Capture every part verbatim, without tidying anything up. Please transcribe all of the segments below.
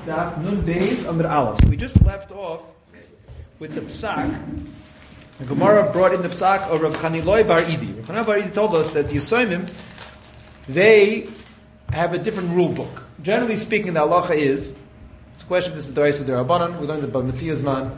Daf Nun Beis Amud Aleph. So we just left off with the psak. The Gemara brought in the psak of Rav Chaniloi Bar Idi. Rav Chaniloi Bar Idi told us that the Yisomim, they have a different rule book. Generally speaking, the halacha is, it's a question if this is the Reis of the Rabbanan, we learned about Metzias Man,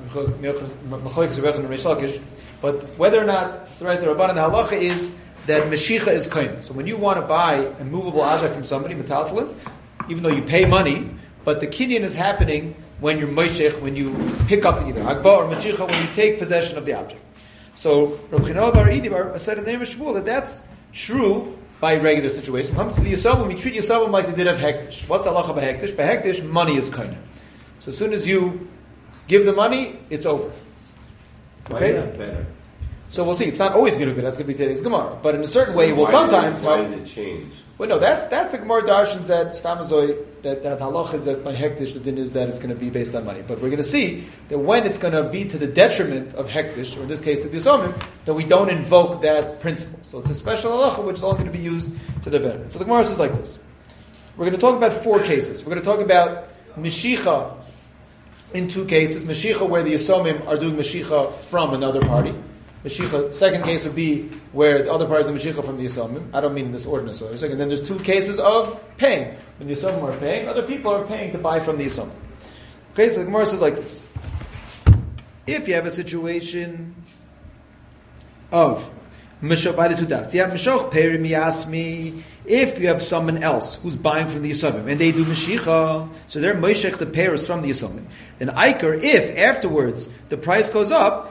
but whether or not it's the Reis of the Rabbanan, the halacha is that Meshicha is kohen. So when you want to buy a movable object from somebody, metaltalin, even though you pay money, but the kinyan is happening when you're moishech, when you pick up either Agba or Meshicha, when you take possession of the object. So Rav Chaniloi Bar Idi said in the name of Shmuel that that's true by regular situation. When it comes to the Yisavim, we treat Yisavim like they did of Hektish. What's halacha by Hektish? By Hektish, money is kohen. So as soon as you give the money, it's over. Okay? Why is that better? So we'll see. It's not always going to be. That's going to be today's Gemara. But in a certain way, well, why sometimes. Did, why does it change? Well, no, that's that's the Gemara darshans that Stamazoi, that that halach is that by hektish, the din is that it's going to be based on money. But we're going to see that when it's going to be to the detriment of hektish, or in this case, the Yisomim, that we don't invoke that principle. So it's a special halacha which is only going to be used to the benefit. So the Gemara says like this. We're going to talk about four cases. We're going to talk about Meshicha in two cases. Meshicha where the Yisomim are doing Meshicha from another party. Meshicha, second case would be where the other parties are Meshicha from the Yisomim. I don't mean in this order necessarily. Second, then there's two cases of paying. When the Yisomim are paying, other people are paying to buy from the Yisomim. Okay, so the Gemara says like this. If you have a situation of Meshoch by the two dots, yeah, Meshoch Peri Miyasmi, if you have someone else who's buying from the Yisomim and they do Meshicha, so they're Moshech the payers from the Yisomim, then Iker, if afterwards the price goes up,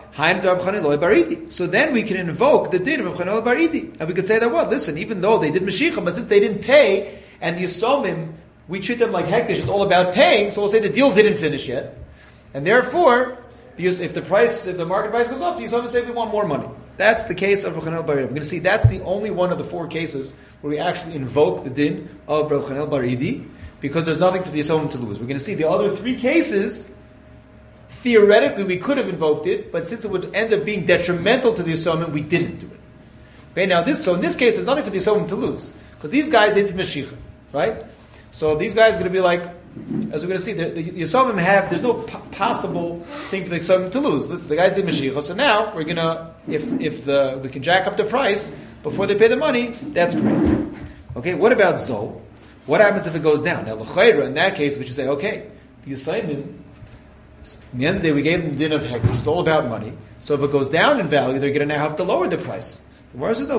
so then we can invoke the din of Rav Chaniloi Bar Idi. And we could say that, well, listen, even though they did Meshicha, but since they didn't pay, and the Yisomim, we treat them like Hektish, it's all about paying, so we'll say the deal didn't finish yet. And therefore, if the price, if the market price goes up, the Yisomim say we want more money. That's the case of Rav Chaniloi Bar Idi. We're going to see that's the only one of the four cases where we actually invoke the din of Rav Chaniloi Bar Idi, because there's nothing for the Yisomim to lose. We're going to see the other three cases. Theoretically, we could have invoked it, but since it would end up being detrimental to the Yisomim, we didn't do it. Okay, now this, so in this case, there's nothing for the Yisomim to lose. Because these guys, they did Meshicha, right? So these guys are going to be like, as we're going to see, the, the Yisomim have, there's no po- possible thing for the Yisomim to lose. Listen, the guys did Meshicha, so now we're going to, if if the we can jack up the price before they pay the money, that's great. Okay, what about Zol? What happens if it goes down? Now, L'chayra, in that case, we should say, okay, the Yisomim, at the end of the day, we gave them the din of hektish. It's all about money. So if it goes down in value, they're going to now have to lower the price. So Gemara says, no,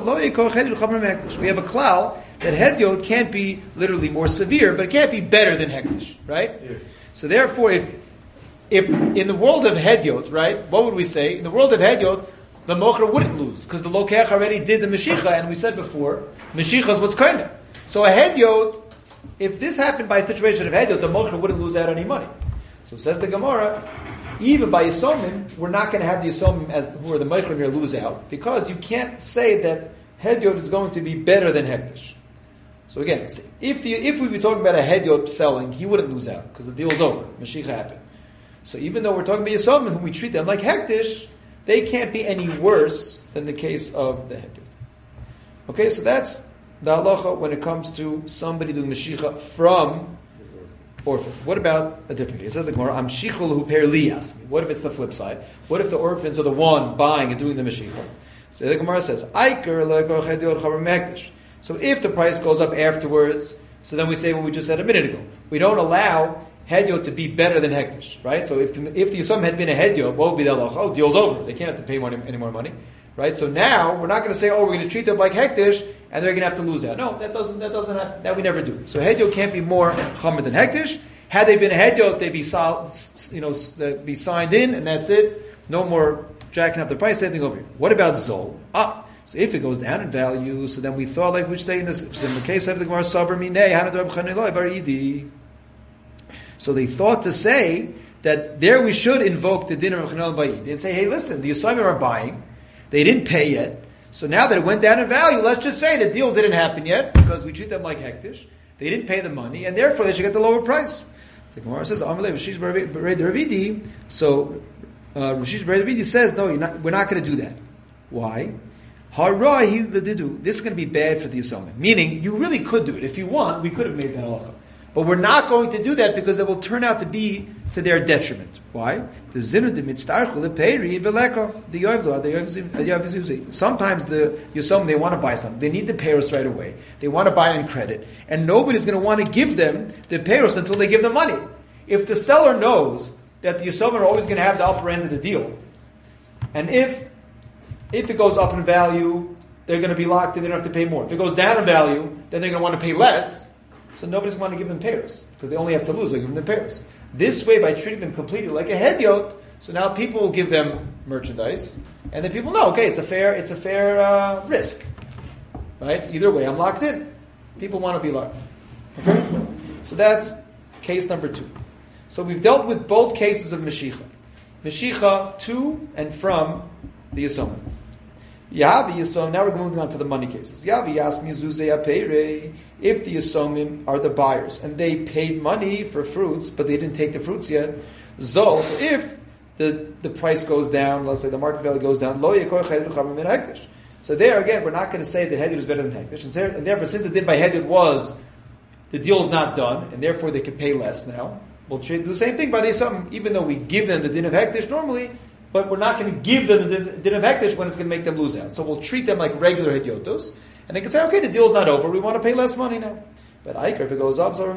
we have a klal that hedyot can't be literally more severe, but it can't be better than hektish, right? Yeah. So therefore, if if in the world of hedyot, right, what would we say? In the world of hedyot, the mocher wouldn't lose because the lokech already did the meshicha, and we said before, meshicha is what's kind of. So a hedyot, if this happened by a situation of hedyot, the mocher wouldn't lose out any money. So says the Gemara, even by Yisomim, we're not going to have the Yisomim as who are the Meichrim here lose out, because you can't say that Hedyot is going to be better than Hektish. So again, if the if we were talking about a Hedyot selling, he wouldn't lose out, because the deal's over. Mashiach happened. So even though we're talking about Yisomim, whom we treat them like Hektish, they can't be any worse than the case of the Hedyot. Okay, so that's the halacha when it comes to somebody doing Mashiach from orphans. What about a different case? It says the Gemara, "Am shichol hu per liyas." What if it's the flip side? What if the orphans are the one buying and doing the meshicha? So the Gemara says, "Aiker lekoch hedyot chaver mektish." So if the price goes up afterwards, so then we say what we just said a minute ago. We don't allow hedyot to be better than hektish, right? So if the, if the yisom had been a hedyot, what would be the halacha? Oh, deal's over. They can't have to pay more, any more money, right? So now we're not going to say, "Oh, we're going to treat them like hektish," and they're going to have to lose out. No, that doesn't. That doesn't have. That we never do. So hedyot can't be more chamer than hektish. Had they been a hedyot, they'd be you know they'd be signed in, and that's it. No more jacking up the price. Same thing over here. What about Zol? Ah, so if it goes down in value, so then we thought like we say in this in the case of the Gemara Savar Minei Hanad Rav Chaniloi Bar Idi. So they thought to say that there we should invoke the din of Rav Chaniloi Bar Idi and say, hey, listen, the Yisomim are buying, they didn't pay yet. So now that it went down in value, let's just say the deal didn't happen yet because we treat them like hektish. They didn't pay the money, and therefore they should get the lower price. The Gemara says, "Amalei Rashish Bered Ravidi." So uh, Rashish Bered Ravidi says, "No, you're not, we're not going to do that. Why? Harahi l'didu. This is going to be bad for the Yisomim. Meaning, you really could do it if you want. We could have made that halacha. But we're not going to do that because it will turn out to be to their detriment. Why? Sometimes the Yisomim, they want to buy something. They need the payros right away. They want to buy in credit. And nobody's going to want to give them the payros until they give them money. If the seller knows that the Yisomim are always going to have the upper end of the deal, and if if it goes up in value, they're going to be locked in, they don't have to pay more. If it goes down in value, then they're going to want to pay less. So nobody's going to give them payros because they only have to lose by giving them payros. This way, by treating them completely like a hedyot, so now people will give them merchandise, and then people know, okay, it's a fair, it's a fair uh, risk, right? Either way, I'm locked in. People want to be locked in. Okay, so that's case number two. So we've dealt with both cases of Meshicha, Meshicha to and from the Yisomim. Yavi Yisomim. Now we're moving on to the money cases. Yavi Yasmi Zuzei Apeirei. If the Yisomim are the buyers and they paid money for fruits, but they didn't take the fruits yet, Zol. So if the, the price goes down, let's say the market value goes down, Lo Yekor Chayid Chama Min Hekdesh. So there again, we're not going to say that Hedud is better than Hekdesh, and therefore, since the din by Hedud was the deal's not done, and therefore they can pay less now, we'll do the same thing by the Yisomim, even though we give them the din of Hekdesh normally. But we're not going to give them the din of hekdesh when it's going to make them lose out. So we'll treat them like regular hedyotos, and they can say, okay, the deal's not over, we want to pay less money now. But Iker, if it goes up, so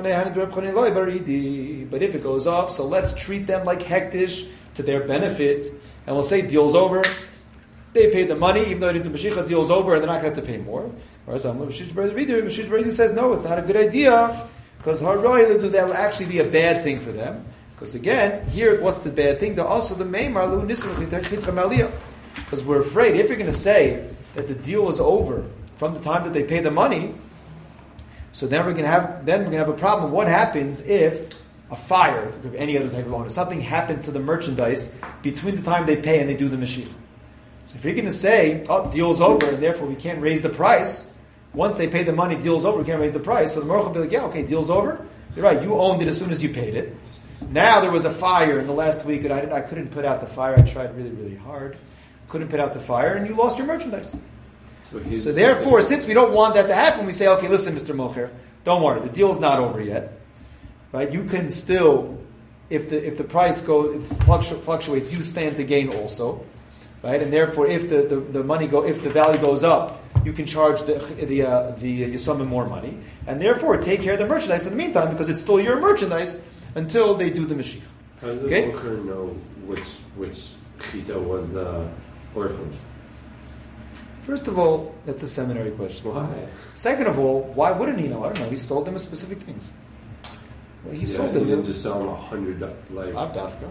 but if it goes up, so let's treat them like hekdesh to their benefit, and we'll say, deal's over, they paid the money, even though they didn't do Mashiach, deal's over, and they're not going to have to pay more. Whereas Mashiach Beredi says, no, it's not a good idea, because that will actually be a bad thing for them. Because again, here, what's the bad thing? They're also the meimar lu nisr because we're afraid if you're going to say that the deal is over from the time that they pay the money, so then we're going to have then we're going to have a problem. What happens if a fire, or any other type of loan, if something happens to the merchandise between the time they pay and they do the Mashiach? So if you're going to say, oh, deal's over, and therefore we can't raise the price. Once they pay the money, deal's over, we can't raise the price. So the Merchel will be like, yeah, okay, deal's over. You're right, you owned it as soon as you paid it. Now there was a fire in the last week, and I, didn't, I couldn't put out the fire. I tried really, really hard. Couldn't put out the fire, and you lost your merchandise. So, so therefore, since we don't want that to happen, we say, okay, listen, Mister Mocher, don't worry, the deal's not over yet. Right? You can still, if the if the price goes, if it fluctu- fluctuates, you stand to gain also. Right? And therefore, if the, the, the money go, if the value goes up, you can charge the the uh, the Yisomim more money, and therefore take care of the merchandise in the meantime because it's still your merchandise until they do the Mashiach. How does Okay? the broker know which which chita was the orphans? First of all, that's a seminary question. Why? Second of all, why wouldn't he know? I don't know. He sold them specific things. Well, he Yeah, sold he them. didn't just sell them a hundred like. Avdafka.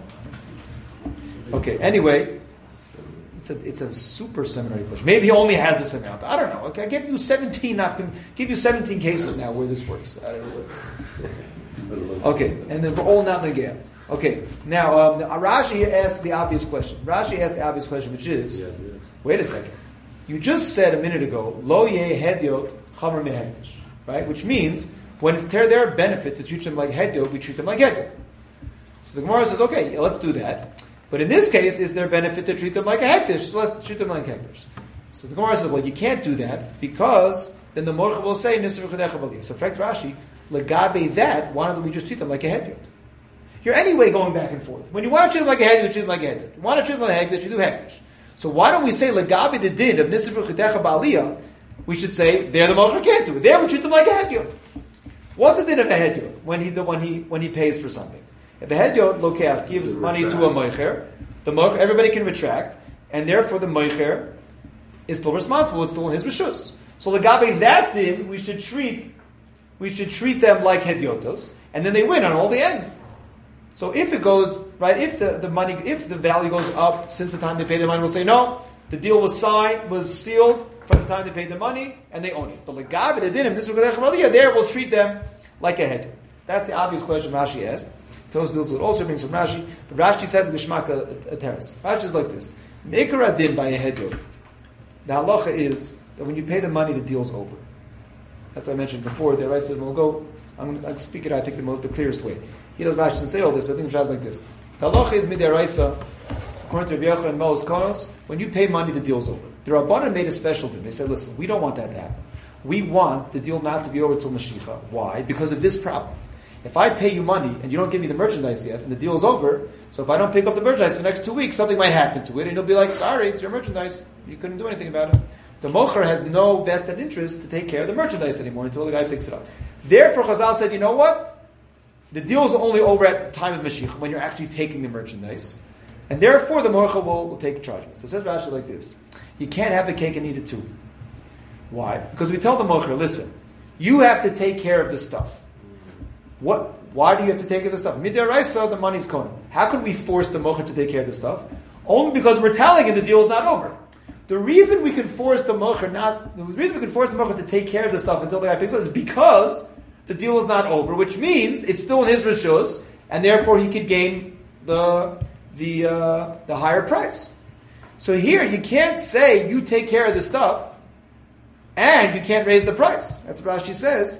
Okay. Anyway, it's a it's a super seminary question. Maybe he only has this amount. I don't know. Okay, I give you seventeen. I can give you seventeen cases now where this works. I don't know. Okay, and then we're all not negaya. Okay, now um, Rashi asked the obvious question. Rashi asked the obvious question, which is, Yes, yes. wait a second. You just said a minute ago, lo yeh hedyot chamer min hekdesh, right? Which means when it's to their benefit to treat them like hedyot, we treat them like hedyot. So the Gemara says, okay, yeah, let's do that. But in this case, it's their benefit to treat them like a hekdesh, so let's treat them like hekdesh. So the Gemara says, well, you can't do that because then the Morcha will say nisr v'chedecha b'aliyah. So, in fact, Rashi, legabe that, why don't we just treat them like a hedyot? You're anyway going back and forth. When you want to treat them like a hedyot, you treat them like a hedyot. You want to treat them like a hekdesh, you do hekdesh. So why don't we say legabe the din of nisr v'chedecha b'aliyah? We should say there the Morcha can't do it. There we treat them like a hedyot. What's the din of a hedyot when he when he when he pays for something? If the hedyot lokeach gives money to a moicher, the moicher, everybody can retract, and therefore the moicher is still responsible. It's still in his reshus. So legabe that din, we should treat we should treat them like hedyotos, and then they win on all the ends. So if it goes right, if the, the money, if the value goes up since the time they pay the money, we'll say no. The deal was signed, was sealed from the time they paid the money, and they own it. The legabe the din, this there we'll treat them like a hedyot. That's the obvios question Rashi asked. Tos deals with also brings from Rashi, but Rashi says the Geshmaka a teres. Rashi is like this: Meikar din by a hedyot. The halacha is that when you pay the money, the deal's over. That's what I mentioned before. The Rai said, "We'll go." I'm going to speak it. I think the most, the clearest way. He does Rashi doesn't say all this, but I think Rashi is like this: the halacha is midiraisa. According to Rabbi Yochanan and Maos Konos, when you pay money, the deal's over. The Rabbanan made a special deal. They said, "Listen, we don't want that to happen. We want the deal not to be over till Mashiach. Why? Because of this problem. if I pay you money and you don't give me the merchandise yet, and the deal is over, so if I don't pick up the merchandise for the next two weeks, something might happen to it, and you'll be like, sorry, it's your merchandise. You couldn't do anything about it. The mocher has no vested interest to take care of the merchandise anymore until the guy picks it up. Therefore, Chazal said, you know what? The deal is only over at the time of Mashiach, when you're actually taking the merchandise. And therefore, the mocher will, will take charge of it. So it says Rashi like this. You can't have the cake and eat it too. Why? Because we tell the mocher, listen, you have to take care of the stuff. What? Why do you have to take care of the stuff? Midaraisa, the money's coming. How could we force the mocher to take care of the stuff? Only because we're telling him the deal is not over. The reason we can force the mocher not, the reason we can force the mocher to take care of the stuff until the guy picks it up is because the deal is not over, which means it's still in his rishus, and therefore he could gain the the uh, the higher price. So here you can't say you take care of the stuff, and you can't raise the price. That's what Rashi says.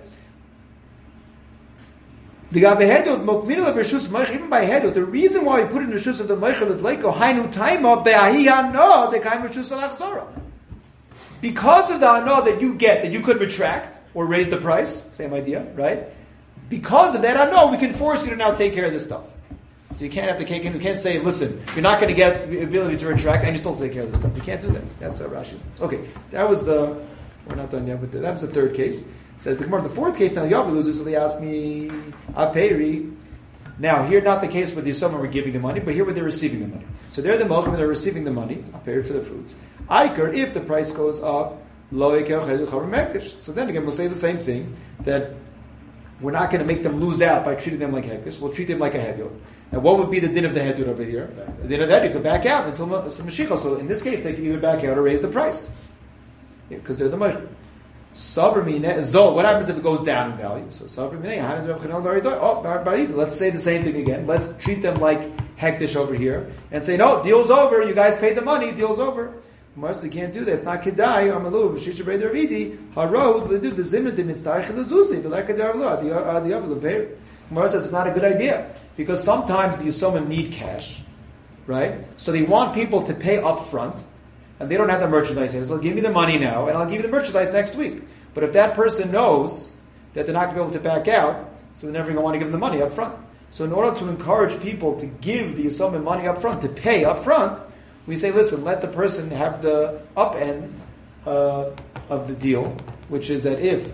The even by hedut, the reason why we put it in the rishus of the meichel leiko hainu taima be'ahi hano the kaim rishus alachzora. Because of the hano that you get, that you could retract or raise the price, same idea, right? Because of that hano, we can force you to now take care of this stuff. So you can't have the cake and you can't say, listen, you're not going to get the ability to retract and you still take care of this stuff. You can't do that. That's uh, Rashi. Okay, that was the, we're not done yet, but that was the third case. Says the Gemara, the fourth case, now Yavi loses, so they ask me, Aperi. Now, here not the case where the Yisomim were giving the money, but here where they're receiving the money. So they're the Mochim and they're receiving the money, Aperi for the fruits. Iker, if the price goes up, Lo Mektish. So then again, we'll say the same thing, that we're not going to make them lose out by treating them like Hektish, we'll treat them like a Hedyot. And what would be the din of the Hedyot over here? The din of the Hedyot could back out until Mashiach. So in this case, they can either back out or raise the price. Because yeah, they're the Mochim. What happens if it goes down in value? So oh, let's say the same thing again. Let's treat them like hektish over here and say, no, deal's over. You guys paid the money. Deal's over. Marcy can't do that. It's not kedai. Amalu b'shisha breder avidi harod ledu the zimna dimitztarich lezuzi v'lekadar lo the other lepeir. Gemara says it's not a good idea because sometimes the Yisomim need cash, right? So they want people to pay up front. And they don't have the merchandise here, so they'll give me the money now, and I'll give you the merchandise next week. But if that person knows that they're not going to be able to back out, so they're never going to want to give them the money up front. So in order to encourage people to give the Yisomim money up front, to pay up front, we say, listen, let the person have the up end uh, of the deal, which is that if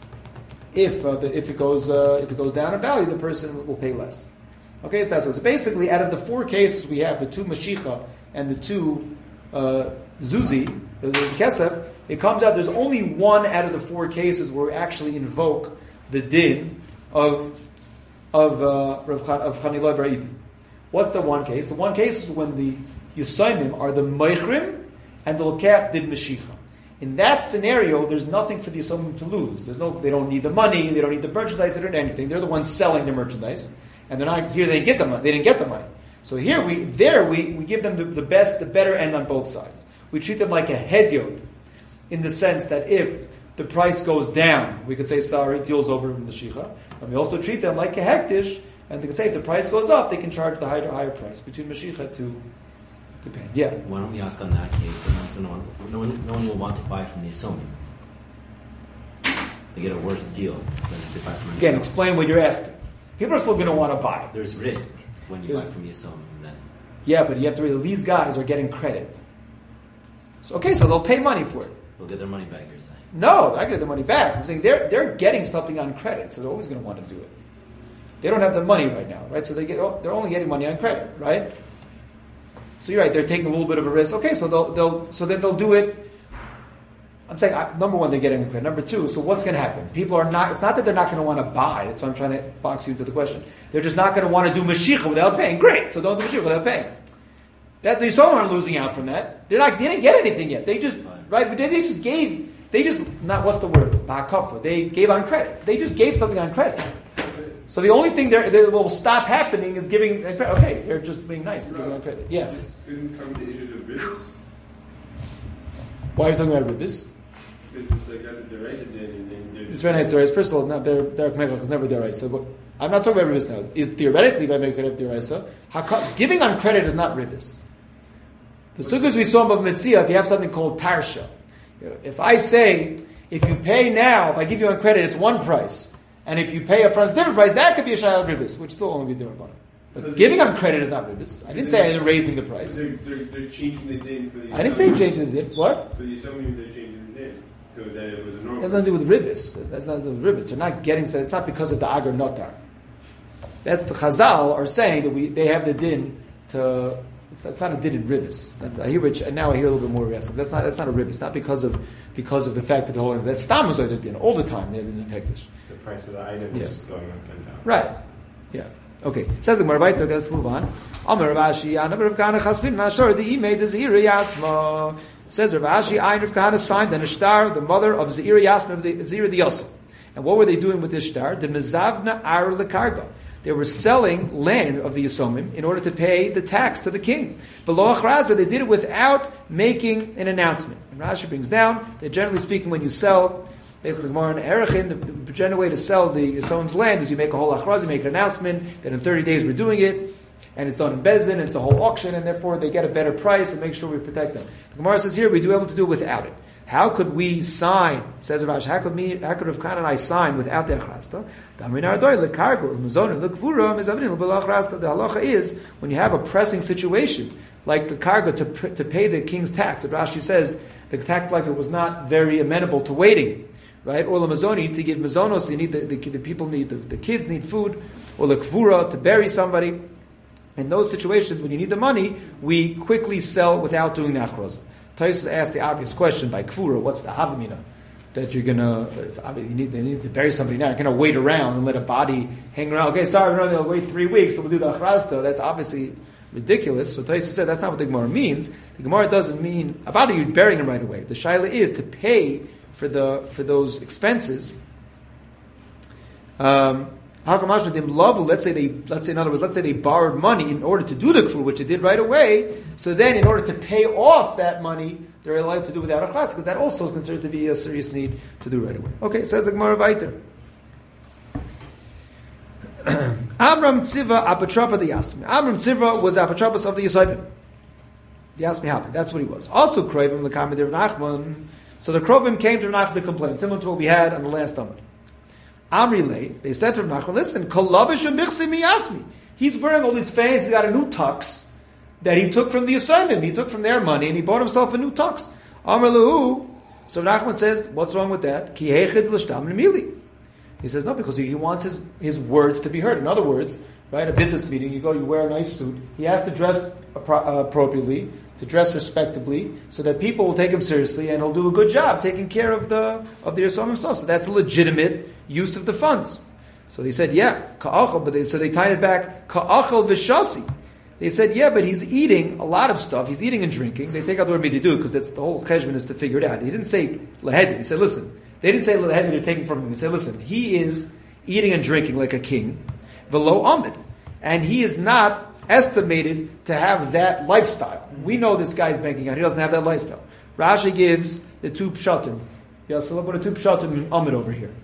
if uh, the, if it goes uh, if it goes down in value, the person will pay less. Okay, so that's what. So basically, out of the four cases we have, the two Mashicha and the two uh, Zuzi, the, the Kesef, it comes out there's only one out of the four cases where we actually invoke the din of of uh, of Chanilai Bar Idi. What's the one case? The one case is when the Yisomim are the Meichrim and the Lokach did Mashicha. In that scenario, there's nothing for the Yisomim to lose. There's no, they don't need the money, they don't need the merchandise, they don't need anything. They're the ones selling the merchandise, and they're not here. They didn't get the money. They didn't get the money. So here we, there we, we give them the, the best, the better end on both sides. We treat them like a hedyot, in the sense that if the price goes down, we could say, sorry, deal's over with the Mashicha. And we also treat them like a hektish, and they can say if the price goes up, they can charge the higher, higher price between Mashicha to, to pay. Yeah? Why don't we ask on that case, and also no one, no one, no one will want to buy from the Yisomim. They get a worse deal than if they buy from Again, else. Explain what you're asking. People are still going to want to buy. There's risk when you There's, buy from Yisomim. Then. Yeah, but you have to realize these guys are getting credit. So, okay, so they'll pay money for it. They'll get their money back, you're saying? No, they're not going to get their money back. I'm saying they're they're getting something on credit, so they're always going to want to do it. They don't have the money right now, right? So they get they're only getting money on credit, right? So you're right, they're taking a little bit of a risk. Okay, so they'll they'll so then they'll do it. I'm saying uh, number one, they're getting on credit. Number two, so what's going to happen? People are not. It's not that they're not going to want to buy. That's why I'm trying to box you into the question. They're just not going to want to do Mashiach without paying. Great, so don't do Mashiach without paying. That the Yisomim aren't losing out from that. They're not. They didn't get anything yet. They just right, but they, they just gave. They just not what's the word? Ba'akafah. They gave on credit. They just gave something on credit. So the only thing that will stop happening is giving. Okay, they're just being nice, but giving on credit. Yeah. Couldn't cover the issues of ribbis. Why are you talking about ribbis? Because it's like that's a duration then. It's very nice deraisa. First of all, not Derek Mechel is never deraisa. But I'm not talking about ribbis now. Is theoretically by Mechel deraisa. Giving on credit is not ribbis. The sukkahs we saw above Metzia, if you have something called tarsha. If I say, if you pay now, if I give you on credit, it's one price. and if you pay up front a different price, that could be a shayla ribbis, which still only be the rabbanon. But giving on credit is not ribbis. I didn't say they're raising the price. They're, they're, they're changing the din for the. I didn't say changing the din. What? For the Yisomim, they're changing the din so that it was a normal. It has nothing to do with ribbis. That's not to do with ribbis. They're not getting. It's not because of the agar notar. That's the Chazal are saying that we they have the din to. It's, that's not a din in ribbis. I hear which now I hear a little bit more aggressive. That's not that's not a ribbis. It's not because of because of the fact that the whole that's stammas are the din all the time. They're the din hektish. The price of the item Yeah. is going up and down. Right. Yeah. Okay. Says the Gemara. Right. Okay, let's move on. Amar Rav Ashi, Anav Rav Kahana Chaspin Mashor. The made the Zira Yasma. Says Rav Ashi, Ayin Rav Kahana signed the Nishtar, the mother of Zira Yasma of the Zira the Yosef. And what were they doing with this shtar? The Mezavna Ar Lekarga. They were selling land of the Yisomim in order to pay the tax to the king. Below Achraza, they did it without making an announcement. And Rashi brings down that generally speaking, when you sell, basically Gemara and Erechin, the, the general way to sell the Yisomim's land is you make a whole Achraz, you make an announcement that in thirty days we're doing it, and it's done in Bezdin, and it's a whole auction, and therefore they get a better price and make sure we protect them. The Gemara says here we do able to do it without it. How could we sign? Says Rav, how could me? How could Rav Kahana and I sign without the achrasta? The halacha is when you have a pressing situation like the cargo to to pay the king's tax. Rashi says the tax collector was not very amenable to waiting, right? Or the mazoni to give mazonos. You need the, the, the people need the, the kids need food, or the kvura to bury somebody. In those situations when you need the money, we quickly sell without doing the achrasta. Taisus asked the obvious question by Kvura, what's the Havamina? That you're gonna, it's obvious, you need, they need to bury somebody now. You're gonna wait around and let a body hang around. Okay, sorry, no, they'll wait three weeks, so we'll do the Achrasta. That's obviously ridiculous. So Taisus said that's not what the Gemara means. The Gemara doesn't mean, about you burying him right away. The Shaila is to pay for the, for those expenses. Um, Let's say they, let's say in other words, let's say they borrowed money in order to do the kfur, which they did right away. So then, in order to pay off that money, they're allowed to do without a chas, because that also is considered to be a serious need to do right away. Okay, it says the Gemara weiter. Amram Tziva apatropa the Yasmi. Amram Tziva was the apatropos of the Yisayim. The Yasmi happened. That's what he was. Also, Krovim l'kamid Rav Nachman. So the Krovim came to Rav Nachman to complain, similar to what we had on the last Amud. Amrile, they said to Rav Nachman, listen, Kolavish u'michsi miyasmi. He's wearing all these fans, he's got a new tux that he took from the Yisraelim. He took from their money and he bought himself a new tux. Amrilahu. So Rav Nachman says, what's wrong with that? Ki hechid l'shtam l'mili. He says, no, because he wants his, his words to be heard. In other words, right, a business meeting, you go, you wear a nice suit, he has to dress appro- appropriately, to dress respectably, so that people will take him seriously and he'll do a good job taking care of the of the Yisrael himself. So that's a legitimate use of the funds. So they said, yeah, ka'achal, but they, so they tied it back, ka'achal v'shasi. They said, yeah, but he's eating a lot of stuff. He's eating and drinking. They take out the word mididu because that's the whole cheshbon is to figure it out. He didn't say lahedi. He said, listen. They didn't say lahedi they're taking from him. They said, listen, he is eating and drinking like a king, v'lo amid, and he is not estimated to have that lifestyle. We know this guy's banking out. He doesn't have that lifestyle. Rashi gives the two pshatim. Yeah, so look at the two pshatim in Amid over here.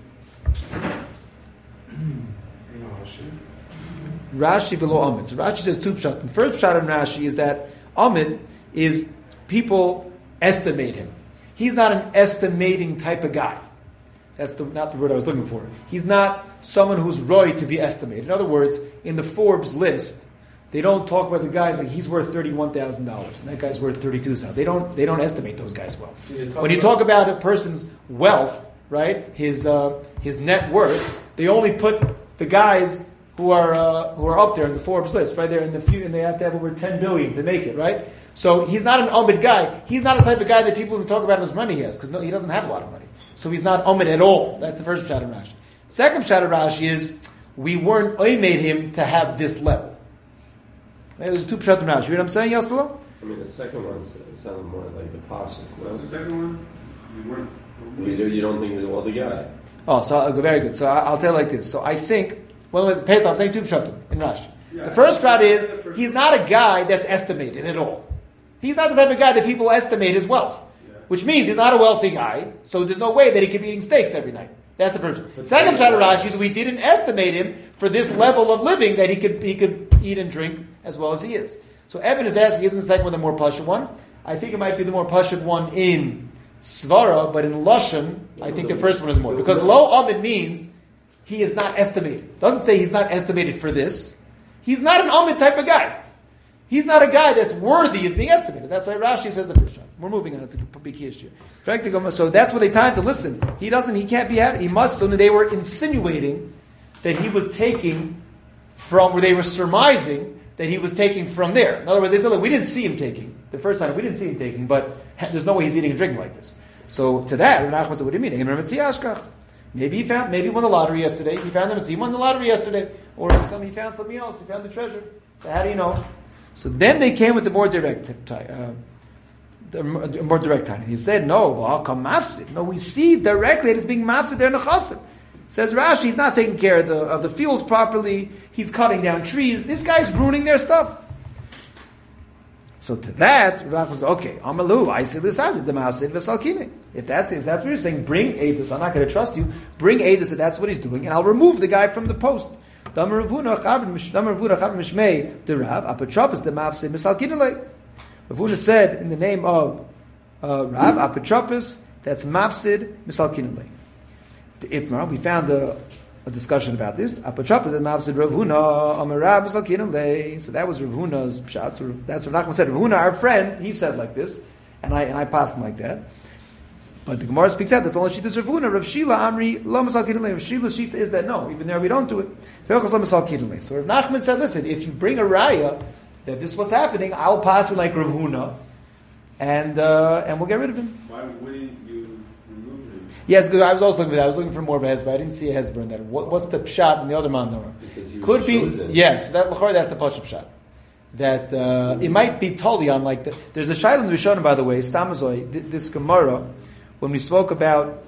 Rashi v'lo Amid. So Rashi says two pshatim. First pshat in Rashi is that Amid is people estimate him. He's not an estimating type of guy. That's the, not the word I was looking for. He's not someone who's right to be estimated. In other words, in the Forbes list, they don't talk about the guys like he's worth thirty-one thousand dollars and that guy's worth thirty-two thousand dollars. They don't. They don't estimate those guys' wealth. When you talk about a person's wealth, right, his uh, his net worth, they only put the guys who are uh, who are up there in the Forbes list, right there in the few, and they have to have over ten billion to make it, right? So he's not an Amid guy. He's not the type of guy that people who talk about how much money he has, because no, he doesn't have a lot of money. So he's not Amid at all. That's the first pshat of Rashi. Second pshat of Rashi is we weren't made him to have this level. There's two pshat in Rashi. You know what I'm saying, Yasala? I mean, the second one sounded more like the Pashas, no? What's the second one? You weren't. You, do, you don't think he's a wealthy guy? Oh, so uh, very good. So I, I'll tell you like this. So I think, well, with Pesach, I'm saying two pshatim in Rashi. Yeah, the first pshat is he's not a guy that's estimated at all. He's not the type of guy that people estimate his wealth, yeah. Which means he's not a wealthy guy. So there's no way that he could be eating steaks every night. That's the first. But second pshat of Rashi is we didn't estimate him for this level of living that he could he could eat and drink as well as he is. So Evan is asking, isn't the second one the more pashut one? I think it might be the more pashut one in Svara, but in Lashon, I think the first one is more. Because lo amid means he is not estimated. Doesn't say he's not estimated for this. He's not an Amid type of guy. He's not a guy that's worthy of being estimated. That's why Rashi says the first one. We're moving on. It's a big issue. So that's what they tried to listen. He doesn't. He can't be had. He must. So they were insinuating that he was taking from where they were surmising that he was taking from there. In other words, they said, "Look, we didn't see him taking the first time. We didn't see him taking, but there's no way he's eating and drinking like this." So to that, Rav Nachman said, "What do you mean? Maybe he found. Maybe he won the lottery yesterday. He found them. He won the lottery yesterday, or some he found something else. He found the treasure. So how do you know?" So then they came with the more direct, uh, the more direct time. He said, "No, mafsid. No, we see directly it is being mafsid there in the chassid." Says Rashi, he's not taking care of the of the fields properly. He's cutting down trees. This guy's ruining their stuff. So to that, Rav was okay. Amalu, I see this out. The mafsid v'salkine. If that's if that's what you're saying, bring Eidos. I'm not going to trust you. Bring Eidos that that's what he's doing, and I'll remove the guy from the post. Damar Ravuna Chavim Mishmei the Rav Apotropos the Mafsid Misalkinale. Ravuna said in the name of uh, Rav Apotropos, that's Mafsid Misalkinale. The Itmar, we found a, a discussion about this. Apotropos the Mafsid Ravuna Amar Rav Misalkinale. So that was Ravuna's pshat. So that's what Nachman said. Ravuna, our friend, he said like this, and I and I passed him like that. But the Gemara speaks out. That's only Shita Ravuna. Rav Shila Amri Lo Masal Kidulei. Rav Shila's Shita is that no, even there we don't do it. So Rav Nachman said, listen, if you bring a raya that this is what's happening, I'll pass it like Rav Huna, and uh, and we'll get rid of him. Why wouldn't you remove him? Yes, good. I was also looking for that. I was looking for more of a hezbollah. I didn't see a hezbollah in that. What, what's the pshat in the other mandora? Because he was Could be chosen. yes. That that's the pashut pshat. That uh, it might be totally on like the, there's a shayla in Rishonim, by the way, Stamazoi. This Gemara. When we spoke about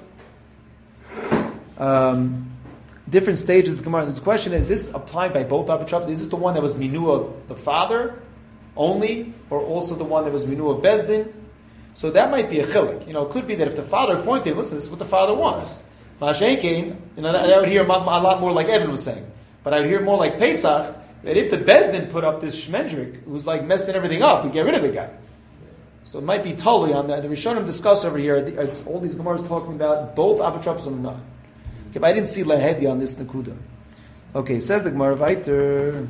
um, different stages of the Gemara, the question is: is this applied by both Apotropos? Is this the one that was minu of the father only, or also the one that was minu of Bezdin? So that might be a chilik. You know, it could be that if the father appointed, listen, this is what the father wants. Mashenkein, you know, I would hear a lot more like Evan was saying, but I would hear more like Pesach that if the Bezdin put up this shmendrik who's like messing everything up, we get rid of the guy. So it might be totally on that. The Rishonim discuss over here, the, it's all these Gemaras talking about both Apotropos and not. Okay, but I didn't see Lahedi on this Nakuda. Okay, says the Gemara weiter.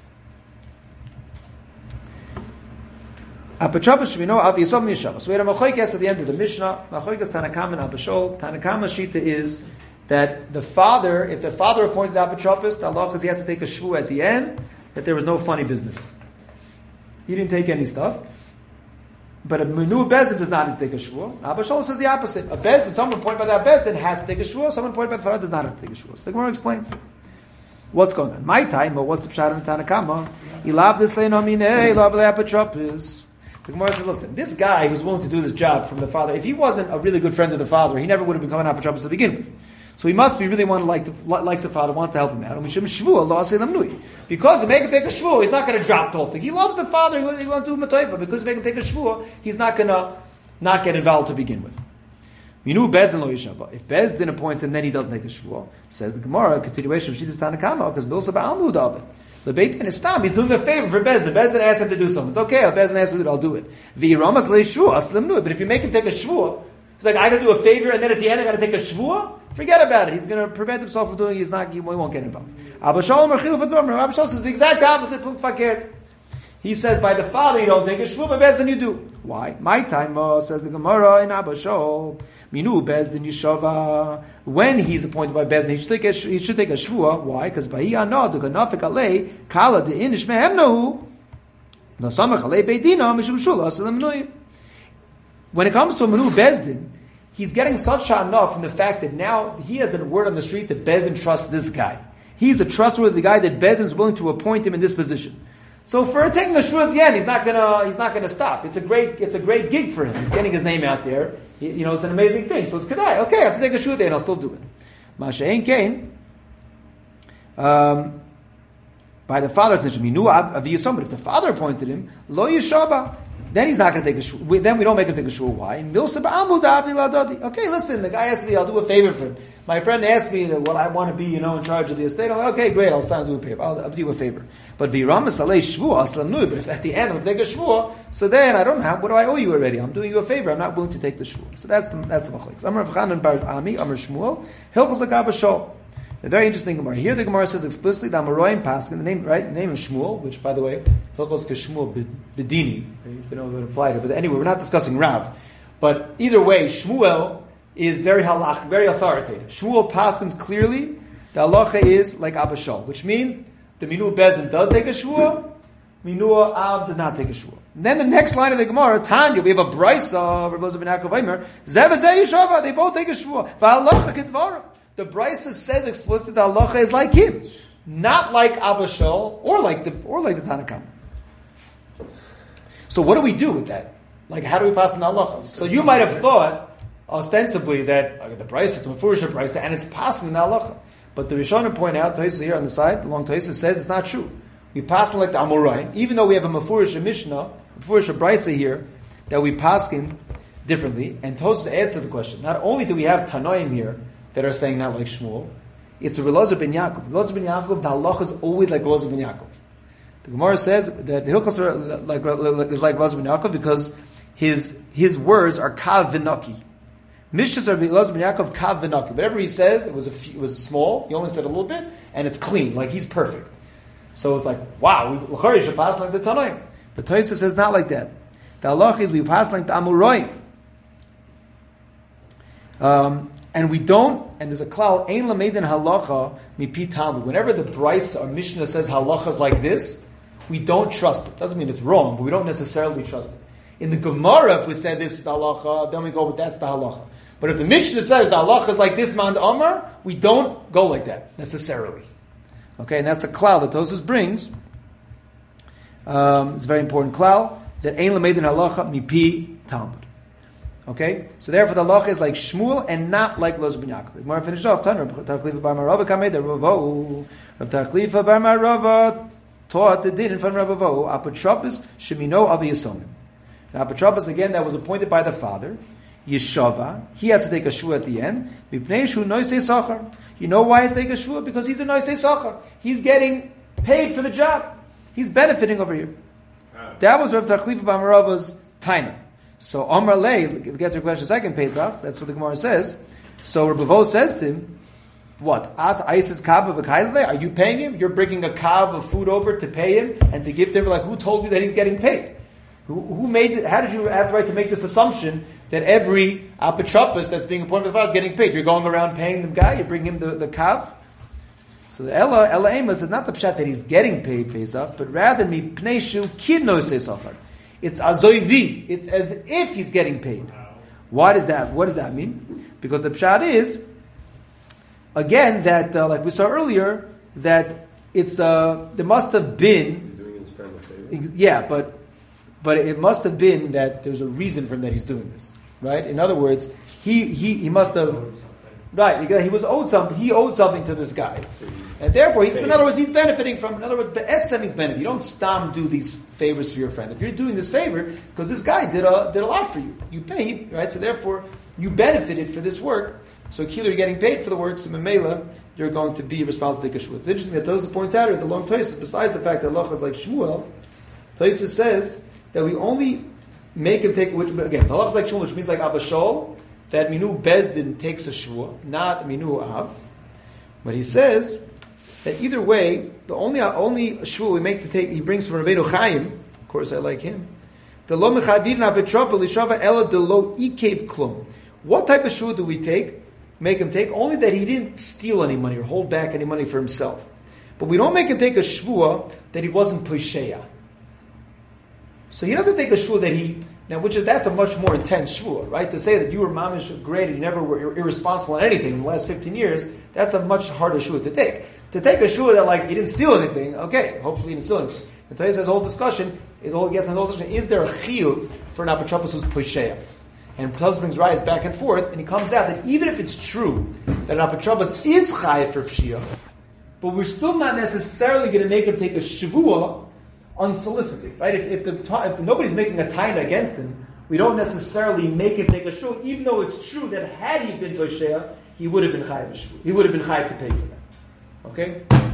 Apotropos Shemino Av Yisov Mishavos. So we had a Machoikas at the end of the Mishnah. Machoikas Tanakam and Abashol. Tanakam Shita is that the father, if the father appointed Apotropos, the Allah is he has to take a shvu at the end, that there was no funny business. He didn't take any stuff. But a menu bezdin does not take a shvuah. Abba Shaul says the opposite. A bezdin, someone appointed by that bezdin has to take a shvuah. Someone appointed by the father does not have to take a shvuah. So the Gemara explains what's going on. My time, but what's the pshat in the Tanakama? Ilav this leinomine, ilav leapotropos. The Gemara says, listen, this guy who's willing to do this job from the father, if he wasn't a really good friend of the father, he never would have become an apotropos to begin with. So he must be really one like the, likes the father, wants to help him out. And we should shvuah Allah say lamnui. Because to make him take a shvuah, he's not going to drop the whole thing. He loves the father. He wants to do matayva. Because to make him take a shvuah, he's not going to not get involved to begin with. Minu bezdin lo yishava. If bezdin appoints him, then he doesn't take a shvuah. Says the Gemara, continuation of Shittas Tanakama, because Bilsa ba'almud of it. The Beit Din is tam. He's doing a favor for bezdin. Bezdin asks him to do something. It's okay. If bezdin asks me to do it, I'll do it. V'iramas le shvuah aslimnu. But if you make him take a shvuah, he's like, I got to do a favor, and then at the end I got to take a shvuah. Forget about it. He's going to prevent himself from doing it. He's not. He won't get involved. Abba Shaul Abba Shaul says the exact opposite. Punkt fakert. He says by the father you don't take a shvuah, but bezdin you do. Why? My time uh, says the Gemara in Abba Shaul. Minu bezdin yishava. When he's appointed by bezdin, he should take a he should take a shvuah. Why? Because by hiyano the ganafik alei kala de inish mehemnu. No samach alei beidina mishum shula asalam. When it comes to a minu bezdin, he's getting such enough from the fact that now he has the word on the street that Bezdin trusts this guy. He's a trustworthy guy that Bezdin is willing to appoint him in this position. So for taking a shvuah at the end, he's not gonna he's not gonna stop. It's a great it's a great gig for him. It's getting his name out there. He, you know, it's an amazing thing. So it's kedai. Okay, I have to take a shvuah there, and I'll still do it. Masha ein kain. Um, by the father's nishim, he knew aviyasam, but if the father appointed him, lo yishaba. Then he's not going to take a shvuah. We, then we don't make him take a shvuah. Why? Okay, listen, the guy asked me, I'll do a favor for him. My friend asked me what I want to be, you know, in charge of the estate. I'm like, okay, great, I'll sign do a favor. I'll, I'll do you a favor. But v'iramas alei shvuah aslamnui. But if at the end I'm going to take a shvuah, so then I don't have. What do I owe you already? I'm doing you a favor. I'm not willing to take the shvuah. So that's the that's the machlekes. Amar Rav Chanan bar Ami, Amar Shmuel, Hilchos l'Abba Shaul. A very interesting Gemara. Here the Gemara says explicitly that Amoraim Paskin, the name, right, the name of Shmuel, which by the way, Hilchos Keshmuel Bedini, if you know what applied to. But anyway, we're not discussing Rav. But either way, Shmuel is very halach, very authoritative. Shmuel Paskins clearly, the halacha is like Abba Shol, which means the Minu Bezin does take a Shmuel, Minu Av does not take a Shmuel. And then the next line of the Gemara, Tanya, we have a Brisa, Rabbi Elazar ben Yaakov Eimer, Zev Zeh Yeshava, they both take a Shmuel. V'halacha kedvara. The Brisa says explicitly the halacha is like him, not like Abba Shol or like the or like the Tanakam. So what do we do with that? Like, how do we pass the halacha? So you might have thought ostensibly that like, the Brisa is a Mefurish Brisa and it's passing the halacha, but the Rishonim point out, Tosfos here on the side, along Tosfos says it's not true. We pass like the Amoraim, even though we have a Mefurish Mishnah, Mefurish Brisa here that we pass in differently. And Tosfos answers the question. Not only do we have Tanoim here that are saying not like Shmuel, it's a Elazar ben Yaakov. Elazar ben Yaakov, the halacha is always like Elazar ben Yaakov. The Gemara says that the Hilchos are like, is like Elazar ben Yaakov because his his words are kav v'naki. Mishnas are Elazar ben Yaakov kav v'naki. Whatever he says, it was a few, it was small. He only said a little bit, and it's clean, like he's perfect. So it's like, wow, we should pass like the Tanoim. But Tosfos says not like that. The halacha is we pass like the Amoraim. Um, and we don't, and there's a klal, ein lameidin halacha mipi Talmud. Whenever the Brisa or Mishnah says halachas like this, we don't trust it. Doesn't mean it's wrong, but we don't necessarily trust it. In the Gemara, if we say this is the halacha, then we go with that's the halacha. But if the Mishnah says the halacha is like this man Amar, we don't go like that necessarily. Okay, and that's a klal that Tosfos brings. Um, it's a very important klal that ein lameidin halacha mipi Talmud. Okay, so therefore the halacha is like Shmuel and not like Elazar ben Yaakov. Gemara finished off. Tan Rav Tachlifa bar Marava kamed Ravo. Rav Tachlifa bar Marava taught the din in front of Rav Ravo. Apotropos shemino avi yisomim. Now Apotropos again that was appointed by the father. Yeshava. He has to take a shua at the end. Mipnei shu noisei sachar. You know why he's taking a shua? Because he's a noisei sachar. He's getting paid for the job. He's benefiting over here. That was Rav Tachlifa bar Marava's taina. So Amar Lei, get to your question second Pesach, that's what the Gemara says. So Rabbi Vo says to him, what? At Isis kav of a kailele? Are you paying him? You're bringing a kav of food over to pay him and to give to him? Like, who told you that he's getting paid? Who, who made it? How did you have the right to make this assumption that every apotropos that's being appointed by the father is getting paid? You're going around paying the guy, you bring him the, the kav? So the Ella, Ella Amos is not the pshat that he's getting paid Pesach, but rather mi pneishu kid noisei sachar. It's azoivi. It's as if he's getting paid. Why does that? What does that mean? Because the pshat is, again, that uh, like we saw earlier, that it's uh, there must have been. He's doing his friend a favor. Yeah, but but it must have been that there's a reason for him that he's doing this, right? In other words, he he he must have. Right, he was owed something. He owed something to this guy, and therefore, he's, in other words, he's benefiting from. In other words, the etzem he's benefiting. You don't stam do these favors for your friend. If you're doing this favor because this guy did a did a lot for you, you pay, right? So therefore, you benefited for this work. So killer, you're getting paid for the work. So memela, you're going to be responsible to take a shvuah. It's interesting that Tosfos points out here the long Tosfos. Besides the fact that Allah is like Shmuel, Tosfos says that we only make him take. Which again, the Allah is like Shmuel, which means like Abba Shol. That Minu Bezdin takes a shvuah, not Minu Av. But he says that either way, the only only shvuah we make to take, he brings from Rabbeinu Chaim. Of course, I like him. The lo mechadir na betropa lishava ela de lo ikev klum. What type of shvuah do we take? Make him take only that he didn't steal any money or hold back any money for himself. But we don't make him take a shvuah that he wasn't posheya. So he doesn't take a shvuah that he. Now, which is that's a much more intense shvuah, right? To say that you were mamish great and you never were irresponsible in anything in the last fifteen years, that's a much harder shvuah to take. To take a shvuah that like you didn't steal anything, okay, hopefully you didn't steal anything. And Tosfos says whole discussion is all gets in the whole discussion. Is there a chiyuv for an apotropos who's posheya? And Tosfos brings rise back and forth, and he comes out that even if it's true that an apotropos is chayav for pshia, but we're still not necessarily going to make him take a shvuah unsolicited, right? If, if, the, if the, nobody's making a taina against him, we don't necessarily make him take a shvuah, even though it's true that had he been tosheya, he would have been chayav a shvuah. He would have been chayav to pay for that. Okay?